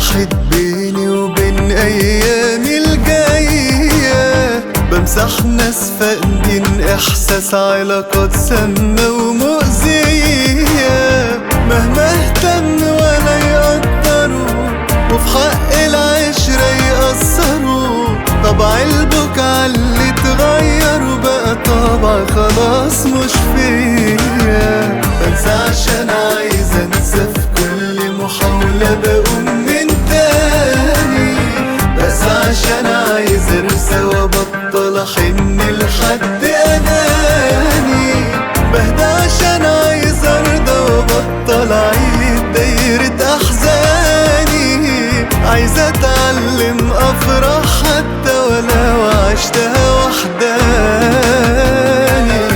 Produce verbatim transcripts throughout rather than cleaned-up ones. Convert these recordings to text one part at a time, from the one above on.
فتحت بيني وبين ايامي الجاية، بمسح ناس فاقدين احساس علاقات سامة ومؤذية، مهما اهتم ولا يقدروا وفي حق العشرة يقصروا. طبع البكا اللي اتغير بقى طبع خلاص مش فيا، بنسى عشان عايز انسى في كل محاولة بقوم من تاني، بس عشان عايز ارسى وابطل احن لحد اناني، بهدى عشان عايز ارضى وابطل اعيد دايرة احزاني، عايز اتعلم افرح حتى ولو عشتها وحداني.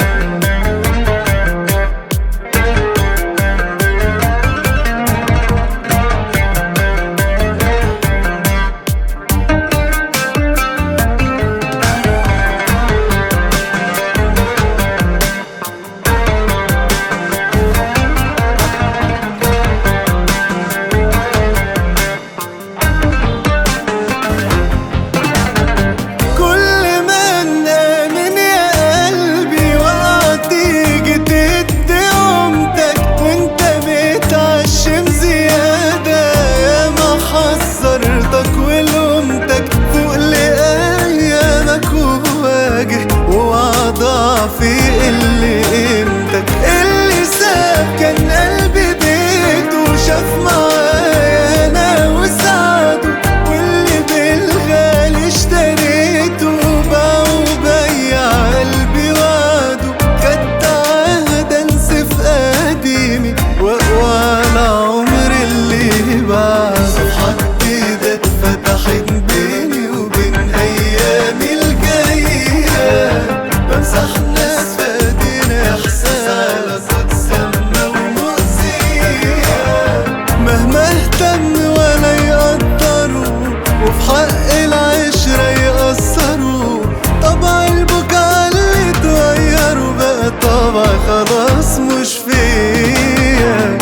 ضعفي اللي قيمتك اللي ساب كان قلبي بيته وشاف معايا انا وسعده، واللي بالغالي اشتريته باع وبيع قلبي وعده، خدت عهد انسى في قديمي واقوى على عمري اللي بعده. صفحات جديدة اتفتحت بيني وبين ايامي الجاية، بمسح ناس فاقدين احساس علاقات سامة ومؤذية، مهما اهتم ولا يقدروا وفي حق العشرة يقصروا. طبع البكا اللي اتغيروا بقى طبع خلاص مش فيا.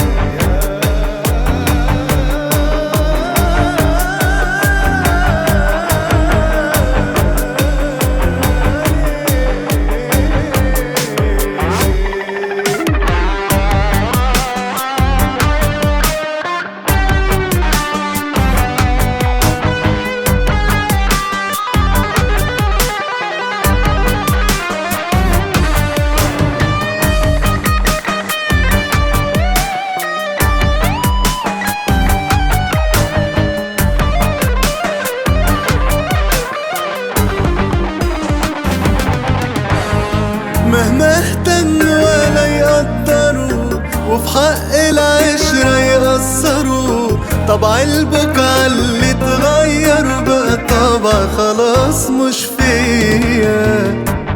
مهما اهتم ولا يقدروا وفي حق العشرة يقصروا. طبع البكا اللي اتغير بقى طبع خلاص مش فيا.